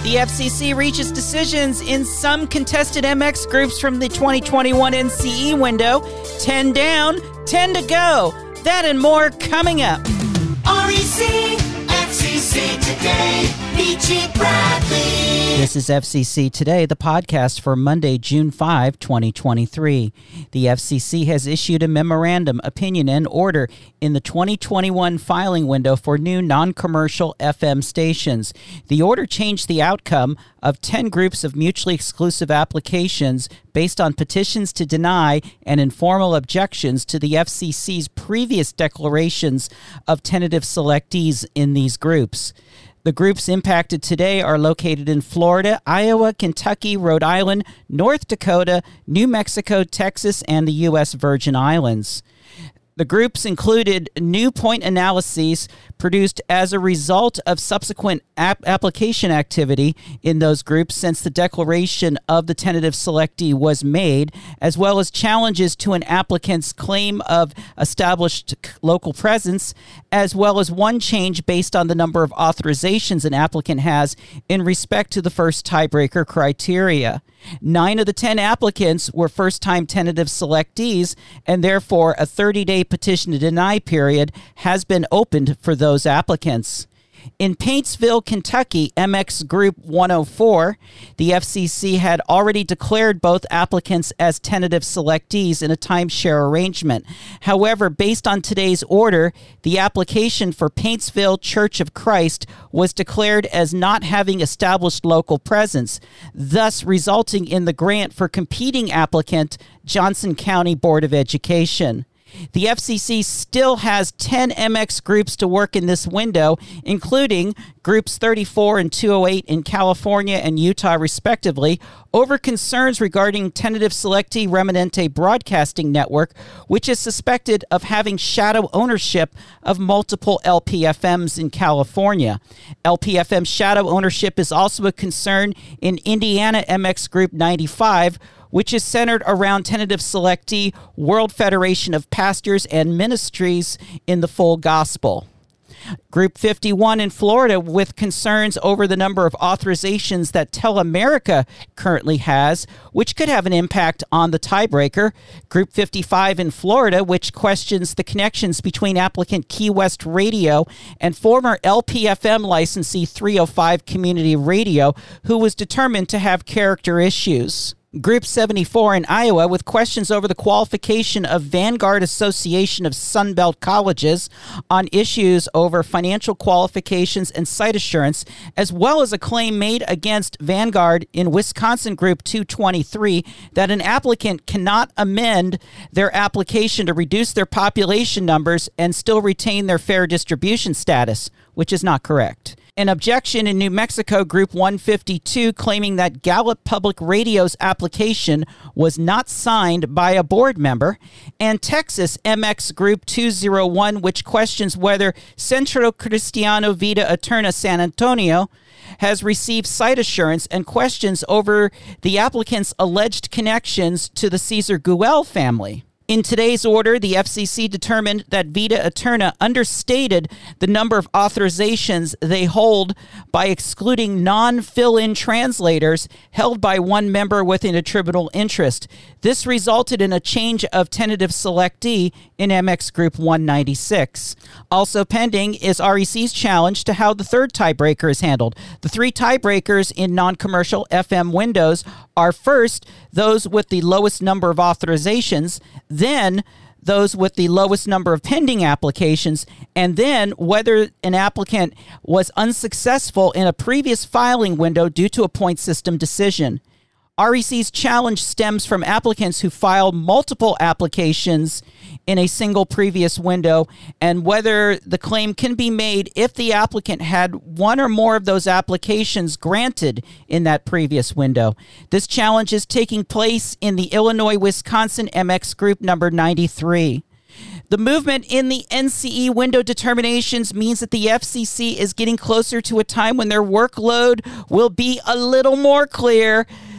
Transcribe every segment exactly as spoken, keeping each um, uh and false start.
The F C C reaches decisions in some contested M X groups from the twenty twenty-one N C E window. ten down, ten to go. That and more coming up. R E C, F C C Today, Beachy Bradley. This is F C C Today, the podcast for Monday, June fifth, twenty twenty-three. The F C C has issued a memorandum, opinion, and order in the twenty twenty-one filing window for new non-commercial F M stations. The order changed the outcome of ten groups of mutually exclusive applications based on petitions to deny and informal objections to the F C C's previous declarations of tentative selectees in these groups. The groups impacted today are located in Florida, Iowa, Kentucky, Rhode Island, North Dakota, New Mexico, Texas, and the U S Virgin Islands. The groups included new point analyses produced as a result of subsequent ap- application activity in those groups since the declaration of the tentative selectee was made, as well as challenges to an applicant's claim of established local presence, as well as one change based on the number of authorizations an applicant has in respect to the first tiebreaker criteria. Nine of the ten applicants were first-time tentative selectees, and therefore a thirty-day petition to deny period has been opened for those applicants. In Paintsville, Kentucky, M X Group one oh four, the F C C had already declared both applicants as tentative selectees in a timeshare arrangement. However, based on today's order, the application for Paintsville Church of Christ was declared as not having established local presence, thus resulting in the grant for competing applicant, Johnson County Board of Education. The F C C still has ten M X groups to work in this window, including Groups thirty-four and two oh eight in California and Utah, respectively, over concerns regarding tentative selectee Remanente Broadcasting Network, which is suspected of having shadow ownership of multiple L P F Ms in California. L P F M shadow ownership is also a concern in Indiana M X Group ninety-five, which is centered around tentative selectee World Federation of Pastors and Ministries in the Full Gospel. Group fifty-one in Florida, with concerns over the number of authorizations that Telamerica currently has, which could have an impact on the tiebreaker. Group fifty-five in Florida, which questions the connections between applicant Key West Radio and former L P F M licensee three oh five Community Radio, who was determined to have character issues. Group seventy-four in Iowa, with questions over the qualification of Vanguard Association of Sunbelt Colleges on issues over financial qualifications and site assurance, as well as a claim made against Vanguard in Wisconsin Group two twenty-three that an applicant cannot amend their application to reduce their population numbers and still retain their fair distribution status, which is not correct. An objection in New Mexico Group one fifty-two claiming that Gallup Public Radio's application was not signed by a board member, and Texas M X Group two oh one, which questions whether Centro Cristiano Vida Eterna San Antonio has received site assurance and questions over the applicant's alleged connections to the Caesar Guel family. In today's order, the F C C determined that Vida Eterna understated the number of authorizations they hold by excluding non-fill-in translators held by one member with an attributable interest. This resulted in a change of tentative selectee in M X Group one ninety-six. Also pending is R E C's challenge to how the third tiebreaker is handled. The three tiebreakers in non-commercial F M windows are first, those with the lowest number of authorizations, then those with the lowest number of pending applications, and then whether an applicant was unsuccessful in a previous filing window due to a point system decision. R E C's challenge stems from applicants who filed multiple applications in a single previous window, and whether the claim can be made if the applicant had one or more of those applications granted in that previous window. This challenge is taking place in the Illinois-Wisconsin M X Group number ninety-three. The movement in the N C E window determinations means that the F C C is getting closer to a time when their workload will be a little more clear.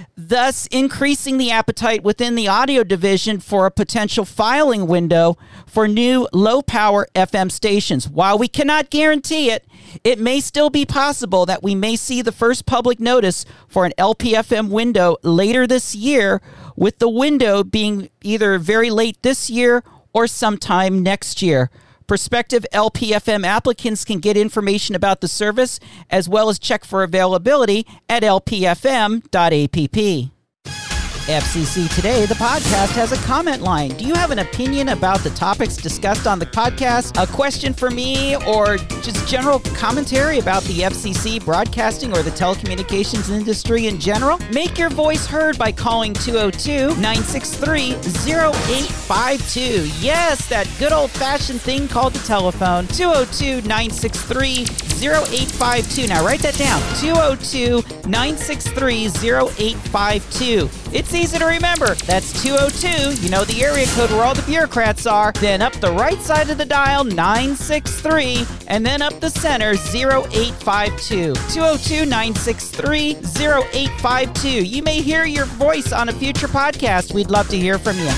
thus increasing the appetite within the audio division for a potential filing window for new low-power F M stations. While we cannot guarantee it, it may still be possible that we may see the first public notice for an L P F M window later this year, with the window being either very late this year or sometime next year. Prospective L P F M applicants can get information about the service as well as check for availability at L P F M dot app. F C C Today, the podcast, has a comment line. Do you have an opinion about the topics discussed on the podcast, a question for me, or just general commentary about the F C C, broadcasting, or the telecommunications industry in general? Make your voice heard by calling two oh two, nine six three, oh eight five two. Yes, that good old-fashioned thing called the telephone. two oh two, nine six three, oh eight five two. Now write that down. two oh two, nine six three, oh eight five two. It's easy to remember. That's two oh two, you know the area code where all the bureaucrats are. Then up the right side of the dial, nine six three, and then up the center, oh eight five two. two oh two, nine six three, oh eight five two. You may hear your voice on a future podcast. We'd love to hear from you.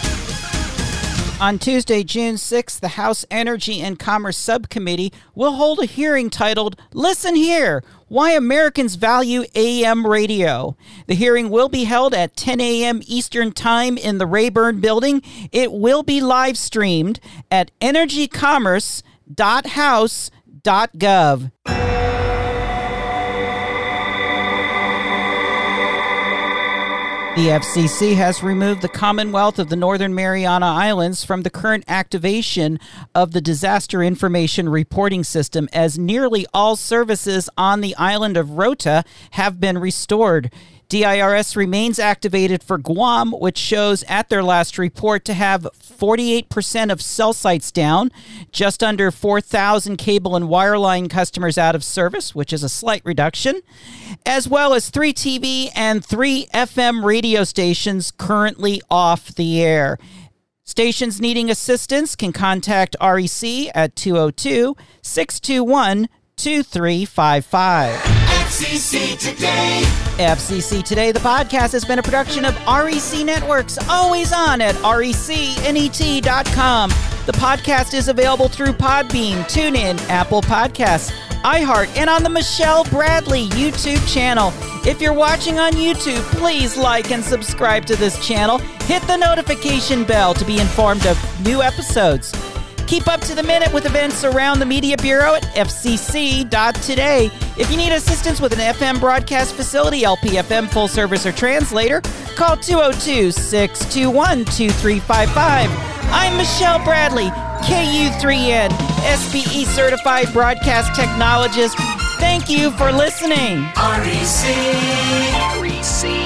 On Tuesday, June sixth, the House Energy and Commerce Subcommittee will hold a hearing titled, Listen Here, Why Americans Value A M Radio. The hearing will be held at ten a.m. Eastern Time in the Rayburn Building. It will be live streamed at energy commerce dot house dot gov. The F C C has removed the Commonwealth of the Northern Mariana Islands from the current activation of the Disaster Information Reporting System, as nearly all services on the island of Rota have been restored. D I R S remains activated for Guam, which shows at their last report to have forty-eight percent of cell sites down, just under four thousand cable and wireline customers out of service, which is a slight reduction, as well as three T V and three F M radio stations currently off the air. Stations needing assistance can contact R E C at two oh two, six two one, two three five five. F C C Today. F C C Today, the podcast, has been a production of R E C Networks, always on at R E C net dot com. The podcast is available through Podbean, TuneIn, Apple Podcasts, iHeart, and on the Michelle Bradley YouTube channel. If you're watching on YouTube, please like and subscribe to this channel. Hit the notification bell to be informed of new episodes. Keep up to the minute with events around the Media Bureau at F C C dot today. If you need assistance with an F M broadcast facility, L P F M full service or translator, call two oh two, six two one, two three five five. I'm Michelle Bradley, K U three N, S B E certified broadcast technologist. Thank you for listening. R E C. R E C.